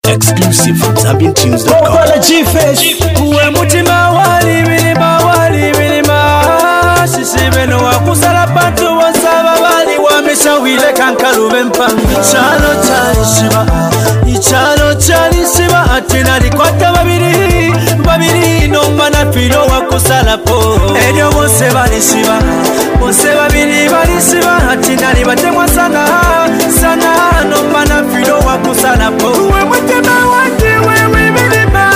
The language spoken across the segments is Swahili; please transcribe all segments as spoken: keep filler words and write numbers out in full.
Exclusive from Zambian Tunes dot com. Okola G-Face Uwe mutima wali milima wali milima Sisibeno wakusala patu wasaba wali wameshawile kankalube mpanga Ichalo chali shiba, ichalo chali shiba Atina likwata babiri, babiri Nomba na filo wakusala po Edio bose bali shiba, bose babiri bali shiba Atina libatemwa sana, sana Nomba na filo wakusala po Uwe mutima wali wewe milima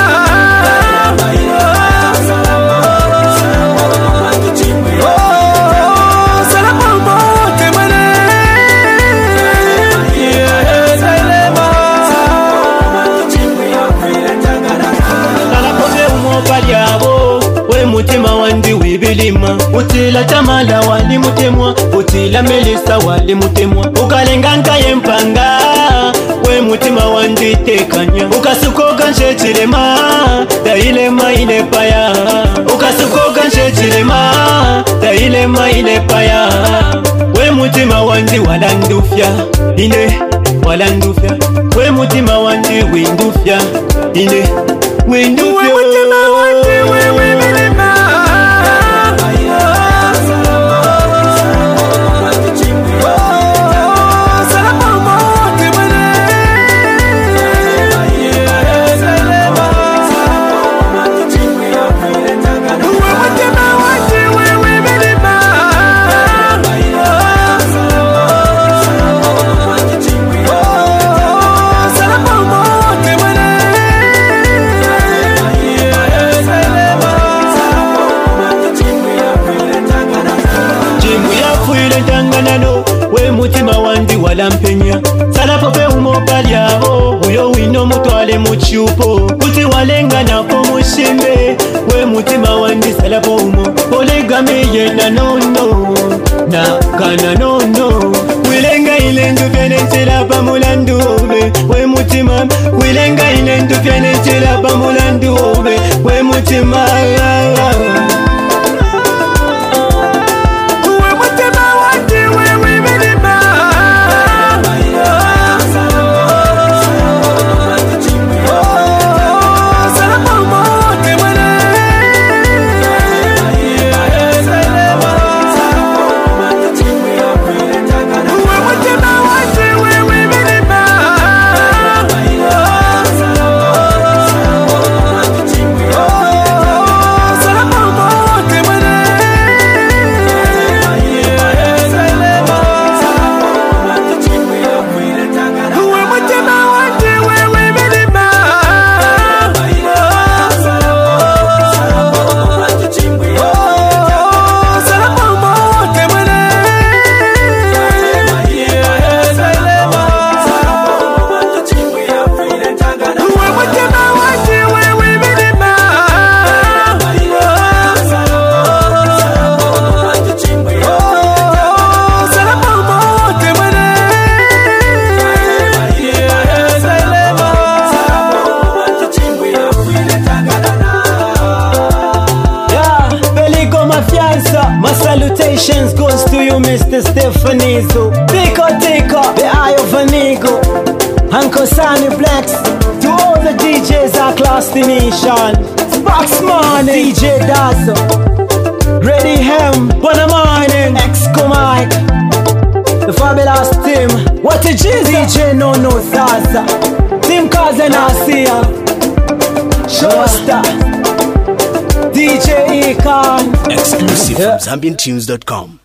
Mutima wandi wibilima Utila tamala wali mutemwa Utila melisa wali mutemwa Ukalenganka yempanga We mutima wandi tekanya Ukasukoka nshechilema Dailema ile paya Ukasukoka nshechilema Dailema ile paya We mutima wandi walandufya Ine walandufya We mutima wandi windufya Ine windufya We mutima wandi wibilima We mutima wandi walampenya Salapo pe umopali yao Uyo wino mutwale muchupo Kuti walenga na komushimbe We mutima wandi salapo umo Olegame yena nono Na kana nono Wilenga ilendu vyenetela pa mulandu obe We mutima Wilenga ilendu vyenetela pa mulandu obe We mutima My salutations goes to you, Mister Stefanizo. Tico Tico, the eye of an eagle. Uncle Sunny Blacks, to all the D Js are class the nation. Sparks Money, D J Dazo, Ready Hem, Bona Morning, Exco Mike, the fabulous team. What a G D J No No Zaza, Team Kazen Asia, Showstar, D J Econ. Exclusive from Zambian Tunes dot com.